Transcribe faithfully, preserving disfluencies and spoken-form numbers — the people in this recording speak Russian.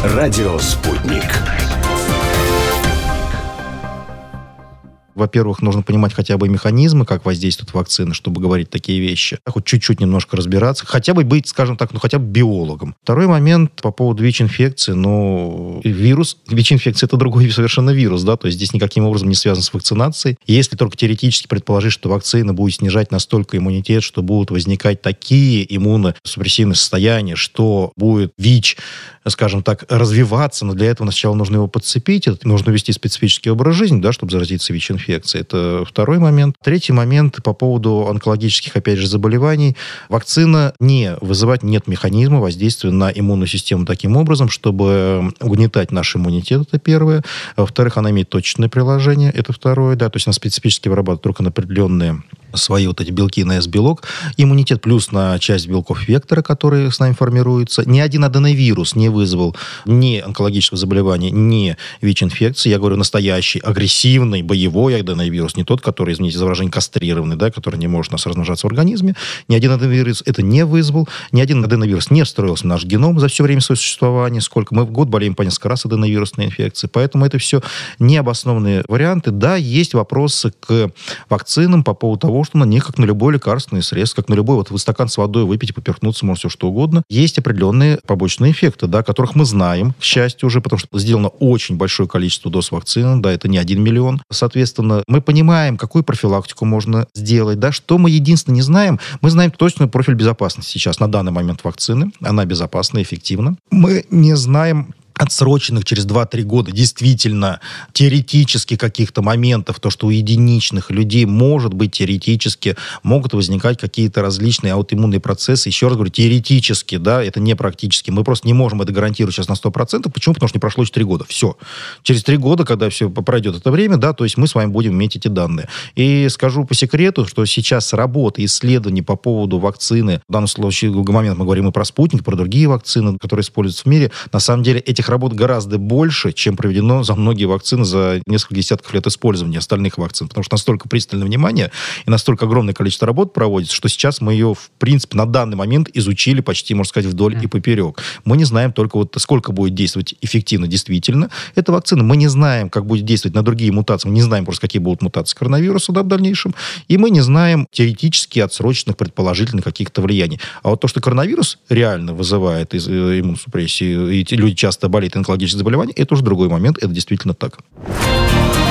Радио «Спутник». Во-первых, нужно понимать хотя бы механизмы, как воздействуют вакцины, чтобы говорить такие вещи. Хоть чуть-чуть немножко разбираться. Хотя бы быть, скажем так, ну хотя бы биологом. Второй момент по поводу ВИЧ-инфекции. Ну, вирус, ВИЧ-инфекция это другой совершенно вирус, да, то есть здесь никаким образом не связан с вакцинацией. Если только теоретически предположить, что вакцина будет снижать настолько иммунитет, что будут возникать такие иммуносупрессивные состояния, что будет ВИЧ, скажем так, развиваться, но для этого сначала нужно его подцепить, это нужно вести специфический образ жизни, да, чтобы заразиться ВИЧ-инфекцией. Это второй момент. Третий момент по поводу онкологических, опять же, заболеваний. Вакцина не вызывает, нет механизма воздействия на иммунную систему таким образом, чтобы угнетать наш иммунитет, это первое. Во-вторых, она имеет точечное приложение, это второе, да, то есть она специфически вырабатывает только на определенные свои вот эти белки на С-белок, иммунитет плюс на часть белков вектора, которые с нами формируются. Ни один аденовирус не вызвал ни онкологического заболевания, ни ВИЧ-инфекции. Я говорю настоящий, агрессивный, боевой аденовирус, не тот, который, извините за выражение, кастрированный, да, который не может у нас размножаться в организме. Ни один аденовирус это не вызвал, ни один аденовирус не встроился в наш геном за все время своего существования. Сколько мы в год болеем по несколько раз аденовирусной инфекцией. Поэтому это все необоснованные варианты. Да, есть вопросы к вакцинам по поводу того, что на них, как на любое лекарственное средство, как на любой, вот вы стакан с водой выпить, поперхнуться, может, все что угодно. Есть определенные побочные эффекты, да, которых мы знаем, к счастью, уже, потому что сделано очень большое количество доз вакцины, да, это не один миллион. Соответственно, мы понимаем, какую профилактику можно сделать, да, что мы единственное не знаем, мы знаем точно профиль безопасности сейчас на данный момент вакцины, она безопасна, эффективна. Мы не знаем отсроченных через два-три года действительно теоретически каких-то моментов, то, что у единичных людей, может быть, теоретически могут возникать какие-то различные аутоиммунные процессы. Еще раз говорю, теоретически, да, это не практически. Мы просто не можем это гарантировать сейчас на сто процентов. Почему? Потому что не прошло четыре года. Все. Через три года, когда все пройдет это время, да, то есть мы с вами будем иметь эти данные. И скажу по секрету, что сейчас работа, исследований по поводу вакцины, в данном случае, в момент мы говорим и про спутник, про другие вакцины, которые используются в мире, на самом деле этих работ гораздо больше, чем проведено за многие вакцины за несколько десятков лет использования остальных вакцин. Потому что настолько пристальное внимание и настолько огромное количество работ проводится, что сейчас мы ее, в принципе, на данный момент изучили почти, можно сказать, вдоль и поперек. Мы не знаем только вот сколько будет действовать эффективно действительно эта вакцина. Мы не знаем, как будет действовать на другие мутации. Мы не знаем просто, какие будут мутации коронавируса, да, в дальнейшем. И мы не знаем теоретически отсроченных, предположительных каких-то влияний. А вот то, что коронавирус реально вызывает из, э, иммуносупрессии, и люди часто болеют онкологическими заболеваниями, это уже другой момент, это действительно так.